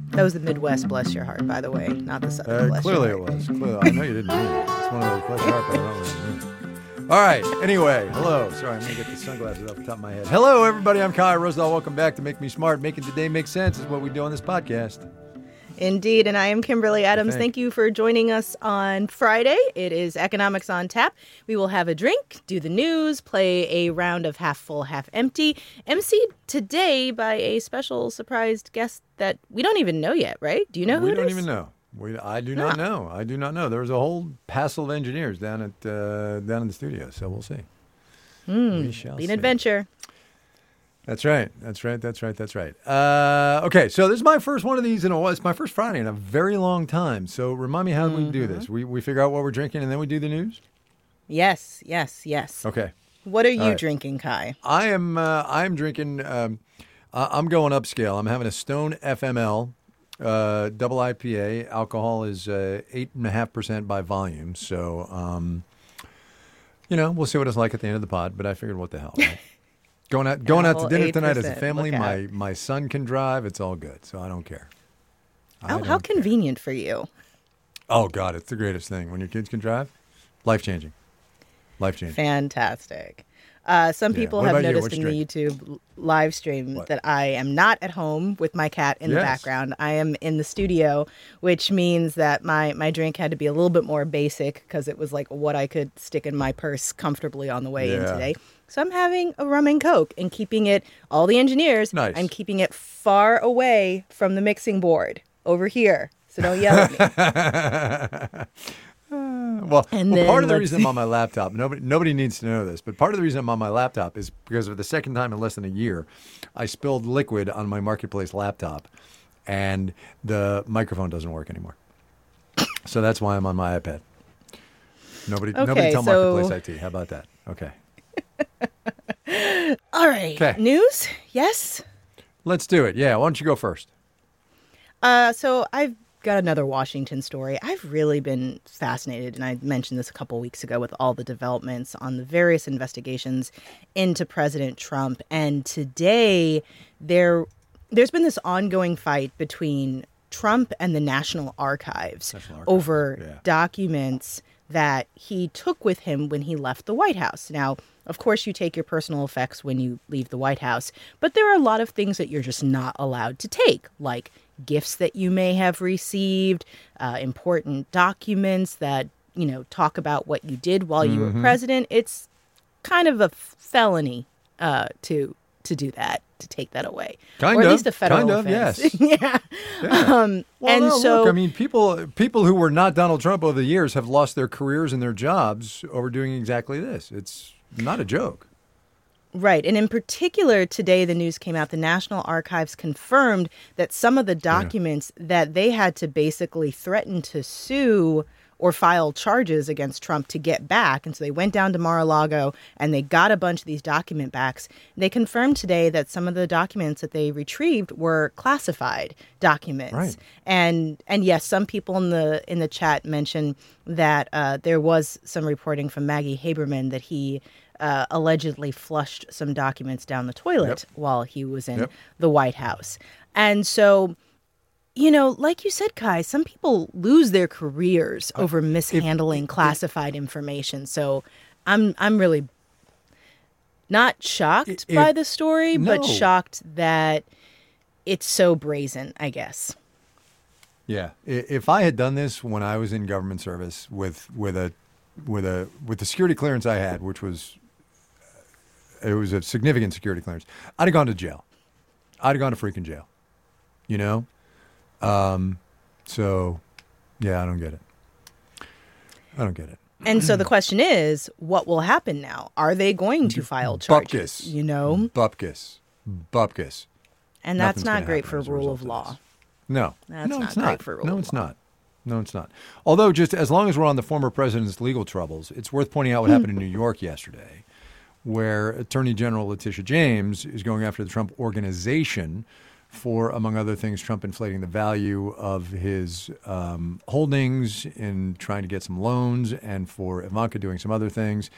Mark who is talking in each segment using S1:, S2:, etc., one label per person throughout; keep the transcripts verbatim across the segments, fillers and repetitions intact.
S1: That was the Midwest, bless your heart, by the way, not the Southern,
S2: Uh,
S1: bless
S2: clearly
S1: your
S2: it
S1: heart.
S2: was. Clearly, I know you didn't mean it. It's one of those bless your heart, but I don't really mean it. All right. Anyway, hello. Sorry, I'm going to get the sunglasses off the top of my head. Hello, everybody. I'm Kai Rosedal. Welcome back to Make Me Smart. Making today make sense is what we do on this podcast.
S1: Indeed, and I am Kimberly Adams.
S2: Thank
S1: Thank you for joining us on Friday. It is Economics on Tap. We will have a drink, do the news, play a round of half full, half empty, emceed today by a special surprised guest that we don't even know yet, right? Do you know who
S2: we
S1: it
S2: don't
S1: is?
S2: even know. We, I do not
S1: No.
S2: know. I do not know. There was a whole passel of engineers down at uh, down in the studio, so we'll see.
S1: Hmm,
S2: We shall
S1: be an
S2: see.
S1: adventure.
S2: That's right. That's right. That's right. That's right. Uh, okay, so this is my first one of these in a while. It's my first Friday in a very long time. So remind me how
S1: Mm-hmm.
S2: we do this. We we figure out what we're drinking and then we do the news.
S1: Yes, yes, yes.
S2: Okay.
S1: What are you
S2: right.
S1: drinking, Kai?
S2: I am. Uh, I'm drinking. Um, I- I'm going upscale. I'm having a Stone F M L uh, double I P A. Alcohol is uh, eight and a half percent by volume. So, um, you know, we'll see what it's like at the end of the pod. But I figured, what the hell? Right? Going out, going out to
S1: whole
S2: dinner tonight as a
S1: eight percent.
S2: family.
S1: Look
S2: My
S1: out.
S2: my son can drive. It's all good. So I don't care. I
S1: How,
S2: don't
S1: how
S2: care.
S1: convenient for you.
S2: Oh God, it's the greatest thing when your kids can drive. Life changing. Life changing.
S1: Fantastic. Uh, some
S2: Yeah.
S1: people
S2: What
S1: have
S2: about you?
S1: noticed
S2: What
S1: in
S2: you
S1: the YouTube live stream
S2: What?
S1: that I am not at home with my cat in the
S2: Yes.
S1: background. I am in the studio, which means that my, my drink had to be a little bit more basic because it was like what I could stick in my purse comfortably on the way in
S2: Yeah.
S1: today. So I'm having a rum and Coke and keeping it, all the engineers,
S2: Nice.
S1: I'm keeping it far away from the mixing board over here. So don't yell at me.
S2: Well,
S1: And
S2: well
S1: then
S2: part of the
S1: let's
S2: reason I'm on my laptop, nobody nobody needs to know this, but part of the reason I'm on my laptop is because of the second time in less than a year, I spilled liquid on my Marketplace laptop, and the microphone doesn't work anymore. So that's why I'm on my iPad. Nobody, nobody
S1: Okay,
S2: tell
S1: so-
S2: Marketplace I T. How about that? Okay.
S1: All right.
S2: 'Kay.
S1: News? Yes?
S2: Let's do it. Yeah, why don't you go first?
S1: Uh, so I've got another Washington story. I've really been fascinated, and I mentioned this a couple weeks ago with all the developments on the various investigations into President Trump. And today, there, there's been this ongoing fight between Trump and the National Archives,
S2: National Archives,
S1: over
S2: yeah.
S1: documents that he took with him when he left the White House. Now, of course, you take your personal effects when you leave the White House, but there are a lot of things that you're just not allowed to take, like gifts that you may have received, uh, important documents that, you know, talk about what you did while you
S2: Mm-hmm.
S1: were president. It's kind of a felony uh, to to do that, to take that away.
S2: Kind
S1: or at
S2: of,
S1: least a federal
S2: kind of,
S1: offense.
S2: yes.
S1: yeah.
S2: Yeah.
S1: Um,
S2: Well,
S1: and
S2: no,
S1: so
S2: look, I mean, people people who were not Donald Trump over the years have lost their careers and their jobs over doing exactly this. It's not a joke.
S1: Right. And in particular, today the news came out, the National Archives confirmed that some of the documents that they had to basically threaten to sue or file charges against Trump to get back. And so they went down to Mar-a-Lago and they got a bunch of these document backs. They confirmed today that some of the documents that they retrieved were classified documents.
S2: Right.
S1: And and yes, some people in the in the chat mentioned that uh, there was some reporting from Maggie Haberman that he uh, allegedly flushed some documents down the toilet
S2: Yep.
S1: while he was in
S2: Yep.
S1: the White House. And so, you know, like you said, Kai, some people lose their careers over mishandling classified information. So I'm I'm really not shocked
S2: If-
S1: by the story, but
S2: no.
S1: shocked that it's so brazen, I guess.
S2: Yeah, I- if I had done this when I was in government service with with a with a with the security clearance I had, which was it was a significant security clearance, I'd have gone to jail. I'd have gone to freaking jail. You know, um, so yeah, I don't get it. I don't get it.
S1: And so the question is, what will happen now? Are they going to file charges?
S2: Bupkis.
S1: You know,
S2: Bupkis. Bupkis.
S1: and
S2: Nothing's
S1: that's not
S2: gonna
S1: great
S2: happen
S1: for
S2: as a
S1: rule
S2: result
S1: of
S2: of
S1: law.
S2: this. No,
S1: That's
S2: no,
S1: not
S2: it's
S1: great
S2: not.
S1: for rule
S2: no,
S1: of
S2: it's
S1: law.
S2: not. No, it's not. Although, just as long as we're on the former president's legal troubles, it's worth pointing out what happened in New York yesterday, where Attorney General Letitia James is going after the Trump Organization for, among other things, Trump inflating the value of his um, holdings in trying to get some loans, and for Ivanka doing some other things.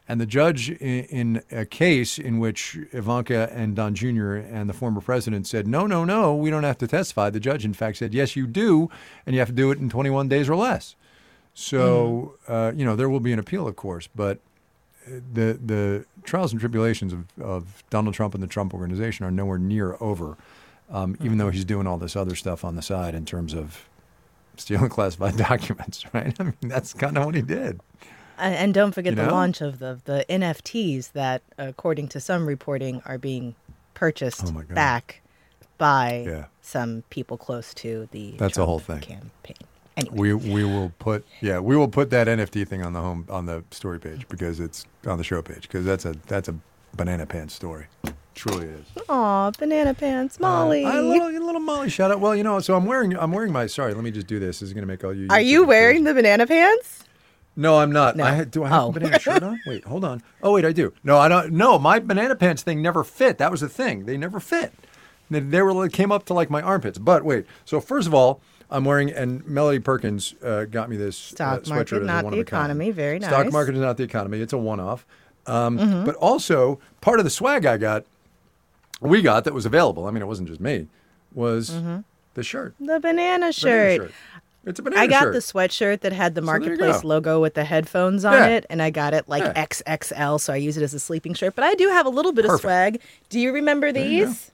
S2: And the judge in, in a case in which Ivanka and Don Junior and the former president said, no, no, no, we don't have to testify. The judge, in fact, said, yes, you do, and you have to do it in twenty-one days or less. So, mm. uh, you know, there will be an appeal, of course, but the the trials and tribulations of, of Donald Trump and the Trump Organization are nowhere near over, um, mm-hmm. even though he's doing all this other stuff on the side in terms of stealing classified documents, right? I mean, that's kind of what he did.
S1: And don't forget
S2: you
S1: the
S2: know?
S1: launch of the, the N F Ts that, according to some reporting, are being purchased
S2: oh my God.
S1: back by
S2: yeah.
S1: some people close to the
S2: that's
S1: Trump
S2: a whole thing.
S1: campaign. Anyway.
S2: We we will put yeah we will put that N F T thing on the home on the story page because it's on the show page because that's a that's a banana pants story. Truly is.
S1: Aw, banana pants, Molly.
S2: Uh, a little, a little Molly shout out. Well, you know, so I'm wearing I'm wearing my sorry. Let me just do this. This is going to make all you.
S1: Are you wearing the banana pants?
S2: No, I'm not.
S1: No.
S2: I had, do I have
S1: oh.
S2: a banana shirt on? Wait, hold on. Oh, wait, I do. No, I don't. No, my banana pants thing never fit. That was the thing. They never fit. They, they were came up to like my armpits. But wait. So first of all, I'm wearing, and Melody Perkins uh, got me this
S1: stock
S2: uh,
S1: market,
S2: sweatshirt
S1: not
S2: as a
S1: the economy. Very nice.
S2: Stock market is not the economy. It's a one-off. Um,
S1: mm-hmm.
S2: But also, part of the swag I got, we got that was available. I mean, it wasn't just me. Was
S1: mm-hmm.
S2: the shirt,
S1: the banana shirt.
S2: Banana shirt. It's a banana
S1: I got
S2: shirt.
S1: the sweatshirt that had the
S2: So
S1: Marketplace logo with the headphones on
S2: yeah.
S1: it, and I got it like
S2: yeah.
S1: X X L, so I use it as a sleeping shirt. But I do have a little bit
S2: Perfect.
S1: of swag. Do you remember
S2: There you
S1: these?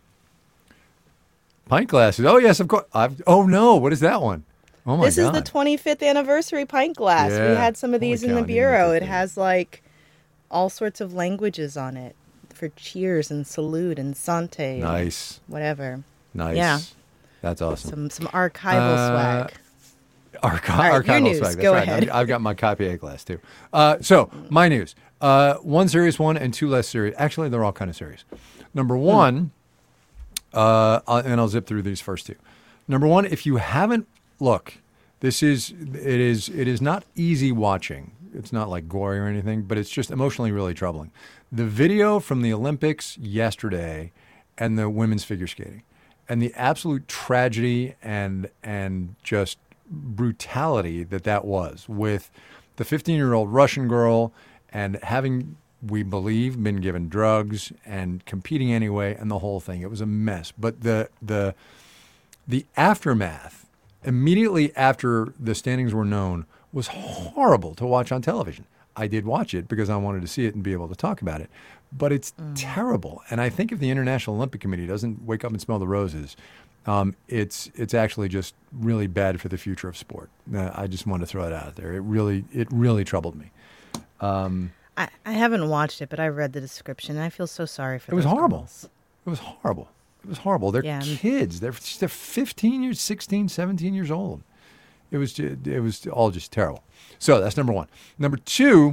S2: Pint glasses. Oh yes, of course. I've, oh no, what is that one? Oh my
S1: this
S2: God.
S1: is the twenty-fifth anniversary pint glass.
S2: Yeah.
S1: We had some of these
S2: Holy
S1: in
S2: cow,
S1: the
S2: I didn't
S1: bureau.
S2: know
S1: It
S2: that.
S1: has like all sorts of languages on it for cheers and salute and sante.
S2: Nice.
S1: And whatever.
S2: Nice.
S1: Yeah.
S2: That's awesome.
S1: Some some archival
S2: Uh,
S1: swag.
S2: Archi-
S1: All right, your
S2: archival
S1: news.
S2: swag. That's
S1: Go
S2: right.
S1: ahead.
S2: I've, I've got my Copier glass too. Uh, so my news. Uh, one serious one and two less serious. Actually, they're all kind of serious. Number one, hmm. uh, I'll- and I'll zip through these first two. Number one, if you haven't, look, this is it is it is not easy watching. It's not like gory or anything, but it's just emotionally really troubling. The video from the Olympics yesterday and the women's figure skating and the absolute tragedy and and just brutality that that was with the fifteen-year-old Russian girl and having, we believe, been given drugs and competing anyway and the whole thing. It was a mess. But the the the aftermath immediately after the standings were known was horrible to watch on television. I did watch it because I wanted to see it and be able to talk about it. But it's mm. terrible. And I think if the International Olympic Committee doesn't wake up and smell the roses, um, it's it's actually just really bad for the future of sport. Uh, I just wanted to throw it out there. It really it really troubled me. Um,
S1: I, I haven't watched it, but I read the description, and I feel so sorry for
S2: it was
S1: those
S2: horrible.
S1: girls.
S2: It was horrible. It was horrible. They're
S1: Yeah.
S2: kids. They're they're fifteen years, sixteen, seventeen years old. It was just, it was all just terrible. So that's number one. Number two,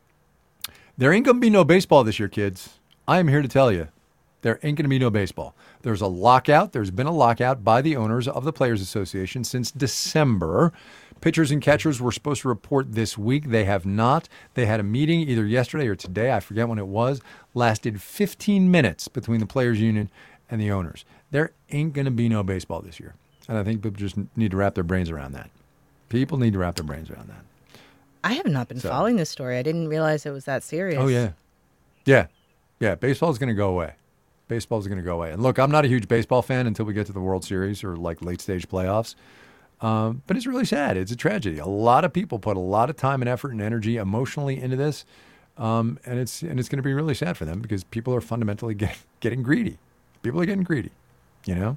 S2: there ain't going to be no baseball this year, kids. I am here to tell you, there ain't going to be no baseball. There's a lockout. There's been a lockout by the owners of the Players Association since December. Pitchers and catchers were supposed to report this week. They have not. They had a meeting either yesterday or today. I forget when it was. Lasted fifteen minutes between the Players Union and the owners. There ain't going to be no baseball this year. And I think people just need to wrap their brains around that. People need to wrap their brains around that.
S1: I have not been
S2: So-
S1: following this story. I didn't realize it was that serious.
S2: Oh, yeah. Yeah. Yeah. Baseball is going to go away. Baseball is going to go away. And look, I'm not a huge baseball fan until we get to the World Series or like late stage playoffs. Um, but it's really sad. It's a tragedy. A lot of people put a lot of time and effort and energy emotionally into this. Um, and it's and it's going to be really sad for them because people are fundamentally get, getting greedy. People are getting greedy, you know?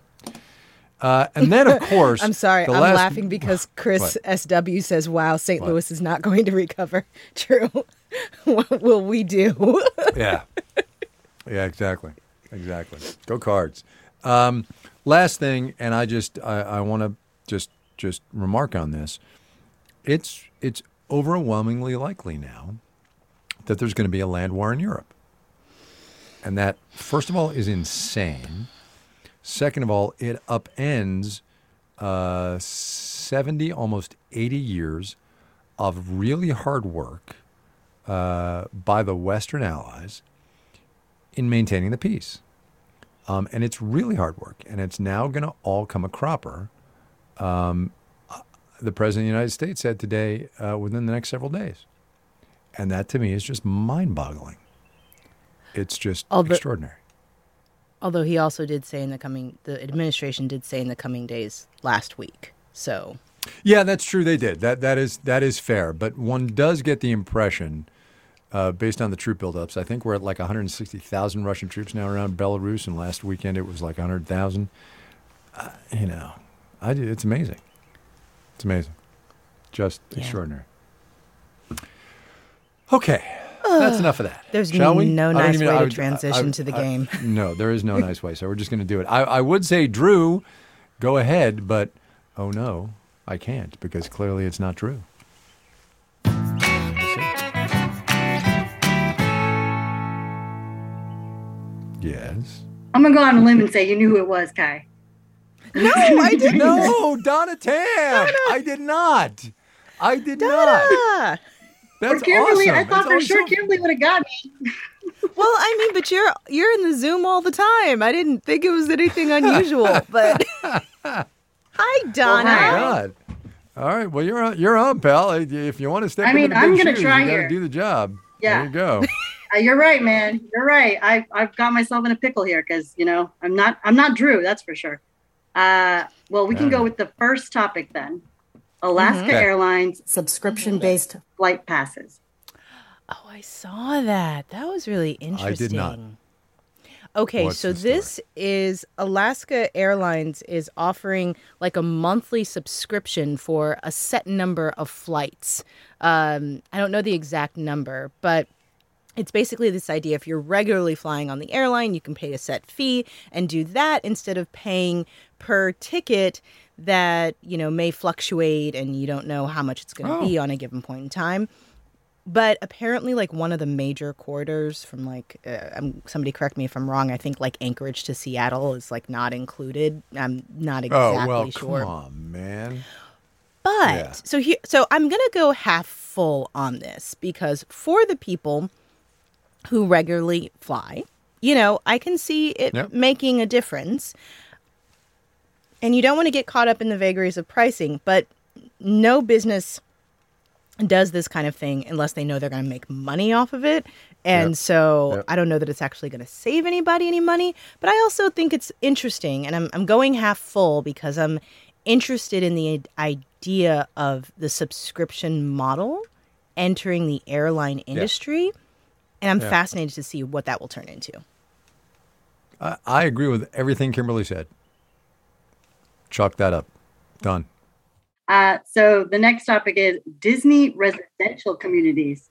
S2: Uh, and then, of course,
S1: I'm sorry.
S2: the
S1: I'm
S2: last-
S1: laughing because Chris
S2: What?
S1: S W says, wow, Saint
S2: What?
S1: Louis is not going to recover. True. What will we do?
S2: Yeah. Yeah, exactly. Exactly. Go Cards. Um, last thing, and I just I, I want to just just remark on this. It's it's overwhelmingly likely now that there's going to be a land war in Europe. And that, first of all, is insane. Second of all, it upends uh, seventy, almost eighty years of really hard work uh, by the Western Allies in maintaining the peace. Um, and it's really hard work. And it's now going to all come a cropper. Um, the President of the United States said today, uh, within the next several days. And that to me is just mind-boggling. It's just
S1: Although,
S2: extraordinary.
S1: Although he also did say in the coming, the administration did say in the coming days last week. So,
S2: yeah, that's true. They did. That that is that is fair. But one does get the impression, uh, based on the troop buildups, I think we're at like one hundred sixty thousand Russian troops now around Belarus, and last weekend it was like one hundred thousand. Uh, you know, I, it's amazing. It's amazing. Just yeah. extraordinary. Okay. That's enough of that.
S1: There's
S2: Shall we?
S1: no nice
S2: even,
S1: way
S2: I,
S1: to transition
S2: I, I,
S1: to the
S2: I,
S1: game.
S2: No, there is no nice way. So we're just going to do it. I, I would say, Drew, go ahead, but oh no, I can't because clearly it's not true. We'll see. Yes.
S3: I'm going to go on a limb and say you knew who it was, Kai.
S1: No, I didn't.
S2: No, Donna Tam. Donna. I did not. I did
S1: Donna.
S2: not. That's
S3: or Kimberly,
S2: awesome.
S3: I thought
S2: it's
S3: for sure
S2: awesome.
S3: Kimberly would have got me.
S1: Well, I mean, but you're you're in the Zoom all the time. I didn't think it was anything unusual, but hi, Donna.
S2: Oh my God! All right, well you're on, you're on, pal. If you want to step
S3: I mean,
S2: into the
S3: I'm
S2: big
S3: gonna
S2: shoes,
S3: try
S2: you got
S3: here.
S2: to do the job.
S3: Yeah.
S2: There you go.
S3: uh, you're right, man. You're right. I I've got myself in a pickle here because you know I'm not I'm not Drew. That's for sure. Uh, well, we can go with the first topic then. Alaska
S2: Mm-hmm.
S3: Airlines subscription-based flight passes.
S1: Oh, I saw that. That was really interesting.
S2: I did not.
S1: Okay,
S2: What's
S1: so
S2: the story?
S1: this is Alaska Airlines is offering like a monthly subscription for a set number of flights. Um, I don't know the exact number, but it's basically this idea if you're regularly flying on the airline, you can pay a set fee and do that instead of paying per ticket that, you know, may fluctuate and you don't know how much it's going to
S2: Oh.
S1: be on a given point in time. But apparently, like, one of the major corridors from, like, uh, um, somebody correct me if I'm wrong, I think, like, Anchorage to Seattle is, like, not included. I'm not exactly
S2: Oh well,
S1: sure.
S2: come on, man.
S1: But,
S2: Yeah.
S1: so here, so I'm going to go half full on this because for the people who regularly fly, you know, I can see it
S2: Yep.
S1: making a difference. And you don't want to get caught up in the vagaries of pricing, but no business does this kind of thing unless they know they're going to make money off of it. And
S2: Yep.
S1: so
S2: Yep.
S1: I don't know that it's actually going to save anybody any money, but I also think it's interesting. And I'm, I'm going half full because I'm interested in the idea of the subscription model entering the airline industry. And I'm
S2: Yeah.
S1: fascinated to see what that will turn into.
S2: I, I agree with everything Kimberly said. Chalk that up. Done.
S3: Uh, so the next topic is Disney residential communities.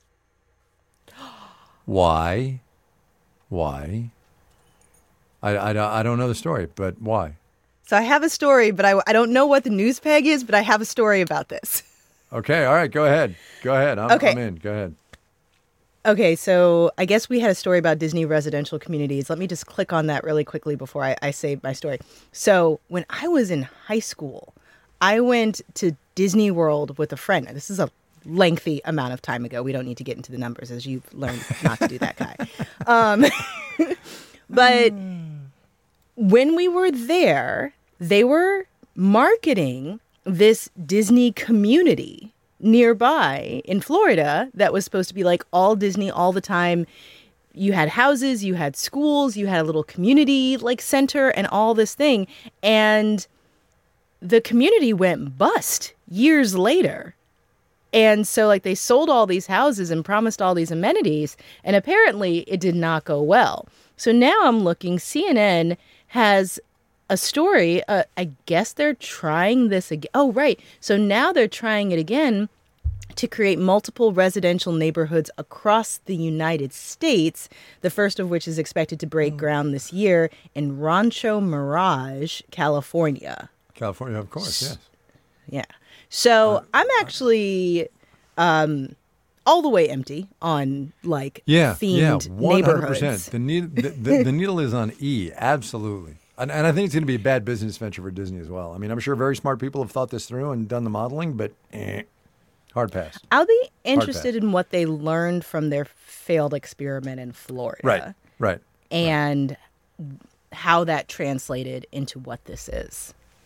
S2: Why? Why? I, I, I don't know the story, but why?
S1: So I have a story, but I, I don't know what the news peg is, but I have a story about this.
S2: Okay, all right, go ahead. Go ahead. I'm,
S1: Okay.
S2: I'm in. Go ahead.
S1: Okay, so I guess we had a story about Disney residential communities. Let me just click on that really quickly before I, I say my story. So when I was in high school, I went to Disney World with a friend. This is a lengthy amount of time ago. We don't need to get into the numbers as you've learned not to do that, Kai. Um, but when we were there, they were marketing this Disney community nearby in Florida that was supposed to be like all Disney all the time. You had houses, you had schools, you had a little community like center and all this thing. And the community went bust years later. And so like they sold all these houses and promised all these amenities. And apparently it did not go well. So now I'm looking, C N N has a story. Uh, I guess they're trying this again. Oh, right. So now they're trying it again to create multiple residential neighborhoods across the United States, the first of which is expected to break ground this year in Rancho Mirage, California.
S2: California, of course, yes.
S1: Yeah. So I'm actually um, all the way empty on like
S2: Yeah,
S1: themed
S2: yeah, one hundred percent.
S1: neighborhoods.
S2: The, need, the, the, the needle is on E, absolutely. And, and I think it's going to be a bad business venture for Disney as well. I mean, I'm sure very smart people have thought this through and done the modeling, but eh, hard pass.
S1: I'll be interested
S2: pass.
S1: in what they learned from their failed experiment in Florida.
S2: Right, right.
S1: And how that translated into what this is. But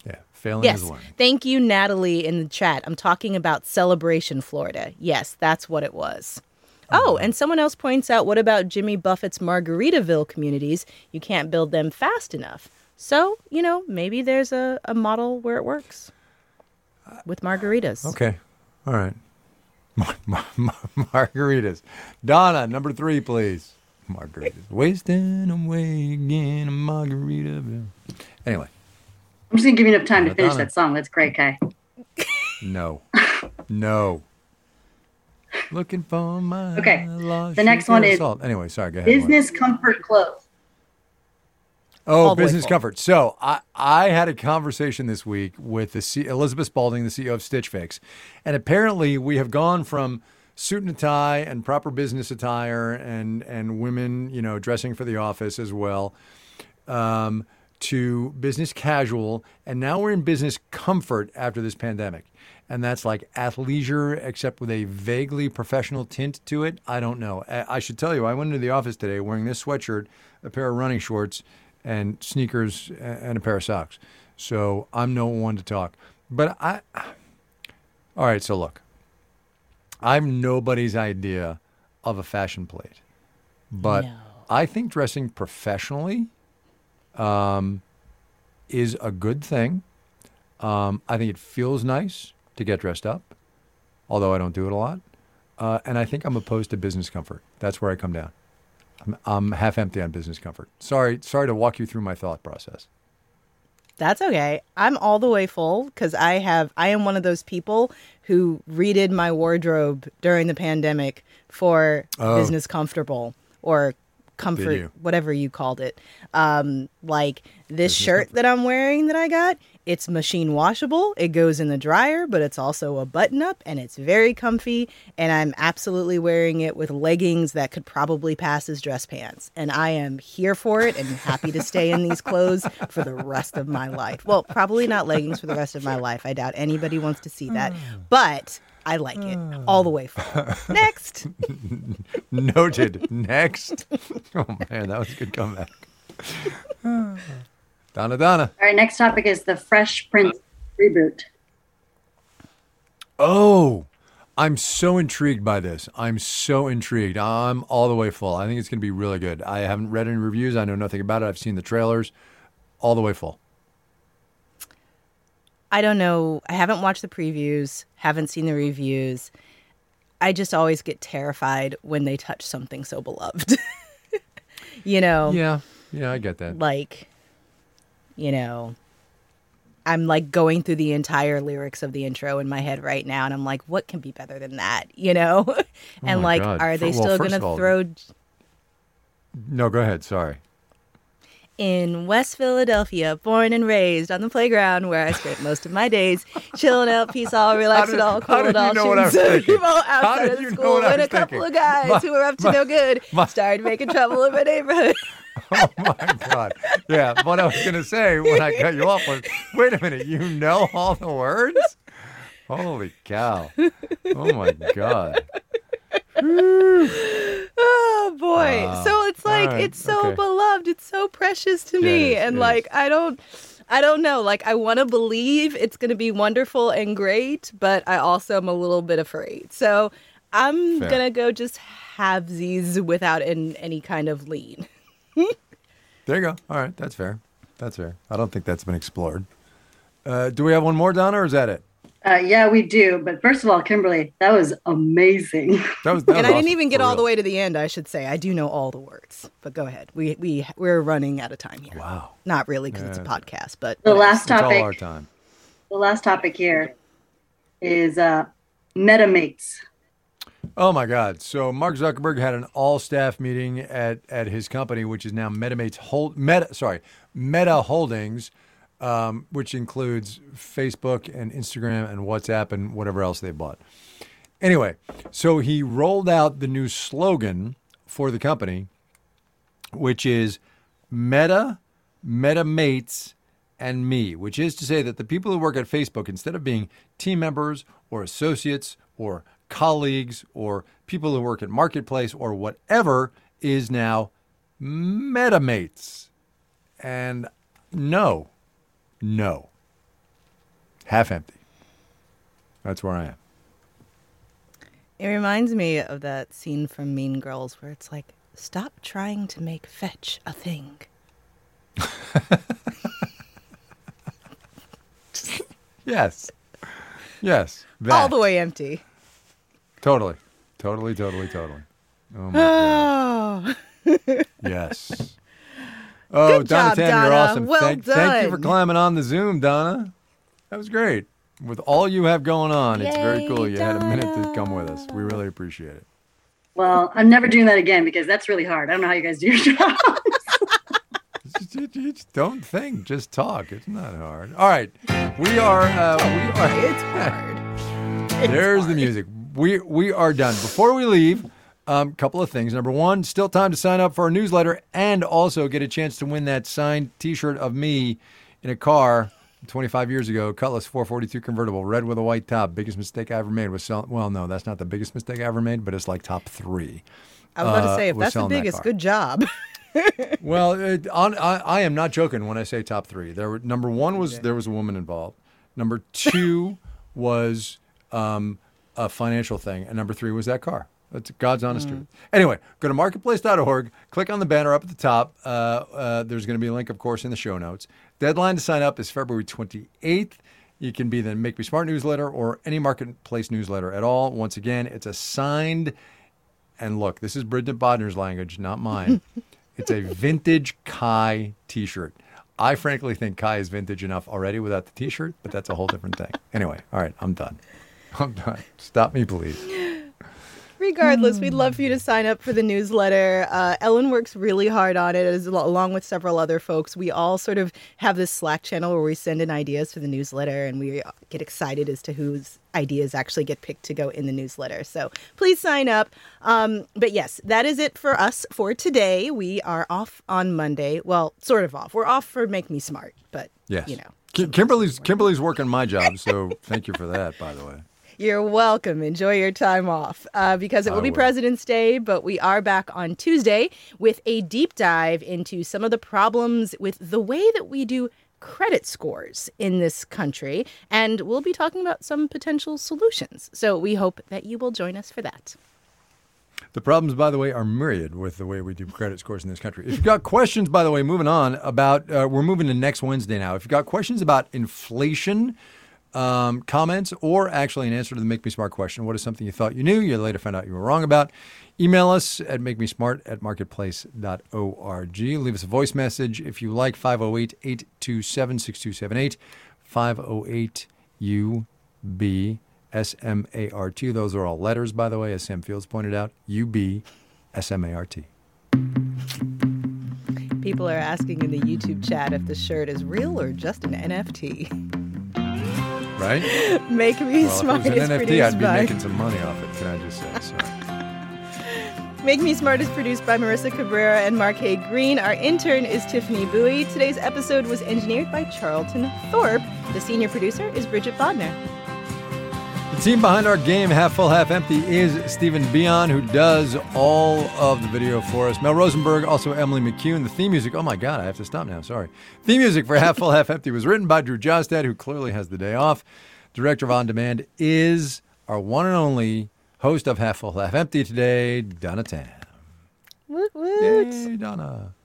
S2: Yeah, failing
S1: Yes.
S2: is learning.
S1: Thank you, Natalie, in the chat. I'm talking about Celebration, Florida. Yes, that's what it was. Oh, and someone else points out, what about Jimmy Buffett's Margaritaville communities? You can't build them fast enough. So, you know, maybe there's a, a model where it works with margaritas.
S2: Okay. All right. Mar- mar- mar- margaritas. Donna, number three, please. Margaritas. Wasting away again a Margaritaville. Anyway.
S3: I'm just going to give you enough time to finish
S2: Donna.
S3: that song. That's great, Kai.
S2: No. No. Looking for my
S3: Okay.
S2: lost
S3: The next
S2: sugar
S3: one is
S2: salt. Anyway, sorry, go ahead.
S3: Business comfort clothes.
S2: Oh,
S1: All the way
S2: business
S1: full.
S2: comfort. So I, I had a conversation this week with the C- Elizabeth Spalding, the C E O of Stitch Fix, and apparently we have gone from suit and tie and proper business attire and and women, you know, dressing for the office as well, um, to business casual, and now we're in business comfort after this pandemic. And that's like athleisure, except with a vaguely professional tint to it. I don't know. I, I should tell you, I went into the office today wearing this sweatshirt, a pair of running shorts, and sneakers, a- and a pair of socks. So I'm no one to talk. But I, all right, so look, I'm nobody's idea of a fashion plate. But
S1: No.
S2: I think dressing professionally um, is a good thing. Um, I think it feels nice to get dressed up, although I don't do it a lot. Uh, and I think I'm opposed to business comfort. That's where I come down. I'm, I'm half empty on business comfort. Sorry, sorry to walk you through my thought process.
S1: That's okay. I'm all the way full because I have, I am one of those people who redid my wardrobe during the pandemic for
S2: Oh.
S1: business comfortable or comfort,
S2: you?
S1: whatever you called it. Um, like this shirt that I'm wearing that I got, it's machine washable. It goes in the dryer, but it's also a button up and it's very comfy. And I'm absolutely wearing it with leggings that could probably pass as dress pants. And I am here for it and happy to stay in these clothes for the rest of my life. Well, probably not leggings for the rest of my life. I doubt anybody wants to see that, but I like it all the way full. Next.
S2: Noted. Next. Oh, man, that was a good comeback. Donna, Donna.
S3: All right, next topic is the Fresh Prince reboot.
S2: Oh, I'm so intrigued by this. I'm so intrigued. I'm all the way full. I think it's going to be really good. I haven't read any reviews. I know nothing about it. I've seen the trailers. All the way full.
S1: I don't know. I haven't watched the previews, haven't seen the reviews. I just always get terrified when they touch something so beloved. You know?
S2: Yeah. Yeah, I get that.
S1: Like, you know, I'm like going through the entire lyrics of the intro in my head right now, and I'm like, what can be better than that? You know? And
S2: my
S1: like,
S2: God.
S1: are they
S2: Fir- well,
S1: still
S2: first
S1: going
S2: of
S1: to
S2: all-
S1: throw
S2: No, go ahead. Sorry.
S1: in West Philadelphia, born and raised on the playground where I spent most of my days, chilling out, peace all, relax
S2: did-
S1: it all,
S2: how
S1: cool
S2: did
S1: it all,
S2: you know what I was
S1: shooting
S2: thinking?
S1: some
S2: How
S1: outside
S2: did
S1: of
S2: you
S1: the
S2: know
S1: school
S2: what I
S1: when a
S2: was
S1: couple
S2: thinking?
S1: of guys
S2: My-
S1: who were up to
S2: my-
S1: no good
S2: my-
S1: started making trouble in my neighborhood.
S2: Oh, my God. Yeah, what I was going to say when I cut you off was, wait a minute, you know all the words? Holy cow. Oh, my God.
S1: Oh boy.
S2: Wow.
S1: So it's like
S2: All right,
S1: it's so
S2: okay.
S1: beloved. It's so precious to
S2: Yeah,
S1: me.
S2: it is,
S1: and
S2: it
S1: like
S2: is.
S1: I don't I don't know. Like I want to believe it's going to be wonderful and great, but I also am a little bit afraid. So I'm
S2: Fair.
S1: going to go just halvesies without in, any kind of lean.
S2: There you go. All right, that's fair. That's fair. I don't think that's been explored. Uh, do we have one more, Donna, or is that it?
S3: Uh, yeah, we do. But first of all, Kimberly, that was amazing.
S2: That was, that
S1: And
S2: was
S1: I didn't
S2: awesome,
S1: even get
S2: for
S1: all the
S2: real.
S1: way to the end, I should say. I do know all the words. But go ahead. We we we're running out of time here.
S2: Wow.
S1: Not really because it's a
S2: Yeah.
S1: podcast, but
S3: The
S1: whatever.
S3: last
S2: It's all our
S3: topic,
S2: time.
S3: the last topic here is uh, MetaMates.
S2: Oh my God! So Mark Zuckerberg had an all-staff meeting at, at his company, which is now MetaMates Hold Meta. Sorry, Meta Holdings, um, which includes Facebook and Instagram and WhatsApp and whatever else they bought. Anyway, so he rolled out the new slogan for the company, which is Meta, MetaMates, and me, which is to say that the people who work at Facebook, instead of being team members or associates or colleagues or people who work at Marketplace or whatever, is now MetaMates. And no, no, half empty. That's where I am.
S1: It reminds me of that scene from Mean Girls where it's like, stop trying to make fetch a thing.
S2: Yes. Yes. That.
S1: All the way empty.
S2: Totally. Totally, totally, totally. Oh, my God.
S1: Oh.
S2: Yes. Oh,
S1: Good
S2: Donna
S1: job,
S2: Tan,
S1: Donna.
S2: you're awesome.
S1: Well
S2: thank, thank you for
S1: done.
S2: climbing on the Zoom, Donna. That was great. With all you have going on, it's very
S1: Yay,
S2: cool. You had a minute to
S1: Donna.
S2: come with us. We really appreciate it.
S3: Well, I'm never doing that again because that's really hard. I don't know how you guys do your job.
S2: Just, you- you just don't think, just talk. It's not hard. All right, we are. Uh, we are.
S1: It's hard.
S2: There's the music. We we are done. Before we leave, a um, couple of things. Number one, still time to sign up for our newsletter and also get a chance to win that signed T-shirt of me in a car twenty-five years ago. Cutlass four forty-two convertible, red with a white top. Biggest mistake I ever made was selling. Well, no, that's not the biggest mistake I ever made, but it's like top three.
S1: I was about
S2: uh,
S1: to say, if
S2: was
S1: that's the
S2: selling that
S1: biggest,
S2: car.
S1: good job.
S2: Well, it, on, I, I am not joking when I say top three. There were number one was there was a woman involved. Number two was um, a financial thing, and number three was that car. That's God's honest truth. Anyway, go to marketplace dot org, click on the banner up at the top. Uh, uh, there's going to be a link, of course, in the show notes. Deadline to sign up is February twenty-eighth. You can be the Make Me Smart newsletter or any marketplace newsletter at all. Once again, it's a signed, and look, this is Bridget Bodner's language, not mine. It's a vintage Kai T-shirt. I frankly think Kai is vintage enough already without the T-shirt, but that's a whole different thing. Anyway, all right, I'm done. I'm done. Stop me, please.
S1: Regardless, we'd love for you to sign up for the newsletter. Uh, Ellen works really hard on it, as, along with several other folks. We all sort of have this Slack channel where we send in ideas for the newsletter, and we get excited as to whose ideas actually get picked to go in the newsletter. So please sign up. Um, but yes, that is it for us for today. We are off on Monday. Well, sort of off. We're off for Make Me Smart, but,
S2: Yes.
S1: you know.
S2: Ki- Kimberly's Kimberly's working my job, so thank you for that, by the way.
S1: You're welcome. Enjoy your time off uh, because it will
S2: I
S1: be
S2: will.
S1: President's Day, but we are back on Tuesday with a deep dive into some of the problems with the way that we do credit scores in this country. And we'll be talking about some potential solutions. So we hope that you will join us for that.
S2: The problems, by the way, are myriad with the way we do credit scores in this country. If you've got questions, by the way, moving on about, uh, we're moving to next Wednesday now. If you've got questions about inflation, um, comments, or actually an answer to the Make Me Smart question, what is something you thought you knew, you later found out you were wrong about, email us at makemesmart at marketplace dot org. Leave us a voice message if you like, five oh eight, eight two seven, six two seven eight, five oh eight U B S M A R T. Those are all letters, by the way, as Sam Fields pointed out. U B S M A R T.
S1: People are asking in the YouTube chat if the shirt is real or just an N F T.
S2: Right?
S1: Make Me
S2: Well,
S1: Smart
S2: if it was
S1: is
S2: an N F T,
S1: produced
S2: I'd be
S1: by...
S2: making some money off it, can I just say? Sorry.
S1: Make Me Smart is produced by Marissa Cabrera and Mark Hay Green. Our intern is Tiffany Bowie. Today's episode was engineered by Charlton Thorpe. The senior producer is Bridget Bodner.
S2: The team behind our game, Half Full, Half Empty, is Stephen Bion, who does all of the video for us. Mel Rosenberg, also Emily McCune. The theme music, oh my God, I have to stop now, sorry. Theme music for Half Full, Half Empty was written by Drew Jostad, who clearly has the day off. Director of On Demand is our one and only host of Half Full, Half Empty today, Donna Tam.
S1: Woot woot.
S2: Yay, Donna.